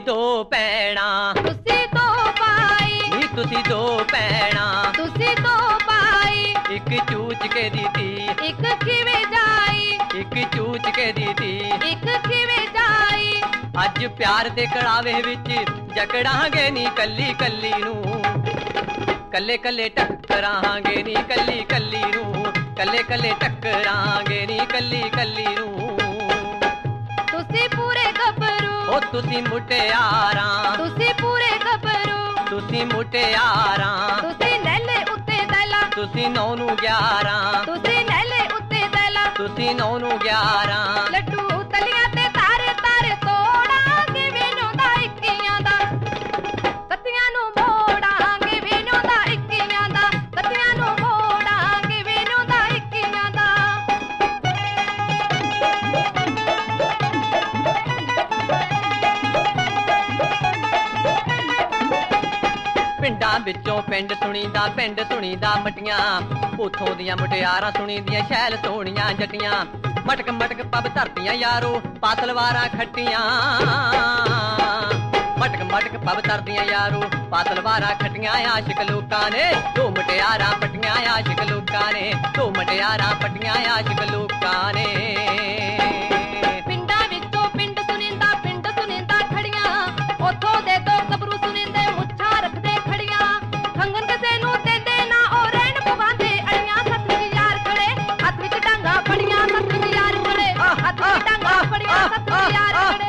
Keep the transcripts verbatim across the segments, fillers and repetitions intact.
दो भैणा तुसी दो भाई नी तुसी दो भैणा तुसी दो भाई एक चूच के दी थी एक खिवे जाई एक चूच के दी थी एक खिवे जाई अज प्यार दे कड़ावे विच जकड़ांगे नी कल्ली कल्ली नू कल्ले कल्ले टकरांगे नी कल्ली कल्ली नू कल्ले कल्ले टकरांगे नी कल्ली कल्ली नू तुसी पूरे गबरू ओ तुसी मुटियारां तुसी पूरे गबरू तुसी मुटियारां तुसी नैले उत्ते दैला तुसी नौ नू ग्यारां तुसी नैले उत्ते दैला तुसी नौ नू ग्यारां लड्डू तलियां ते तारे तारे तोड़ांगे वेनों दा इक्कियां दा कत्तियां नू मोड़ांगे वेनों दा इक्कियां दा कत्तियां नू मोड़ांगे वेनों दा इक्कियां दा पिंडां विचों पिंड सुणीदा पिंड सुणीदा मटियां उथों दियां मुटियारां सुणीदियां शैल सोहणियां जटियां मटक मटक पब धरतियां यारो पातलवारां खट्टियां मटक मटक पब धरतियां यारो पातलवारां खट्टियां आशिक लोकां ने दो मुटियारां पट्टियां आशिक लोकां ने दो मुटियारां पट्टियां आशिक लोकां ने पिंडां विचों पिंड सुणींदा पिंड सुणींदा खड़ियां उथों दे दो गबरू सुणींदे मुੱਛਾਂ रखदे खड़ियां खंगन किसे नू देंदे ना ओ रहन पवांदे अड़ियां सत विच यार खड़े हत्थ विच डांगा फड़ियां सत विच यार खड़े हत्थ विच डांगा फड़ियां सत विच यार खड़े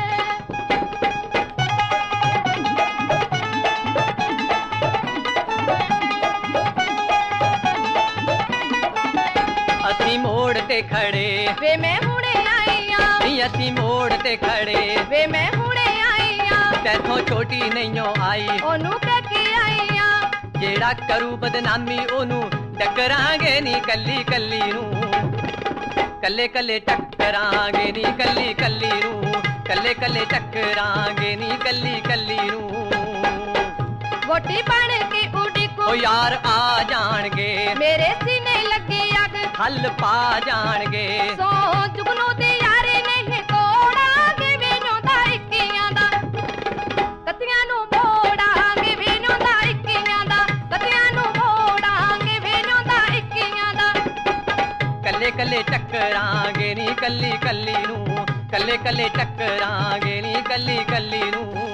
असी मोड़ ते खड़े वे मैं हुणे आई आं नी असी मोड़ ते खड़े वे मैं हुणे आई आं तैथों छोटी नहींओ आई ओनू कह के आई आं जेड़ा करू बदनामी ओनू टकरांगे नी कल्ली कल्ली नू कल्ले कल्ले टकरांगे नी कल्ली कल्ली नू कल्ले कल्ले टकरांगे नी कल्ली कल्ली नू वोटी बन के उड़ी को ओ यार आ जाणगे मेरे सीने लगी अग हल पा जाणगे सो जुगनू दी यारी नहीं तोड़ांगे वेनों दा इक्कियां दा कत्तियां नू मोड़ांगे वेनों दा इक्कियां दा कत्तियां नू मोड़ांगे वेनों दा इक्कियां दा कल्ले कल्ले टकरांगे नी कल्ली कल्ली नू कल्ले कल्ले टकरांगे नी कल्ली कल्ली नू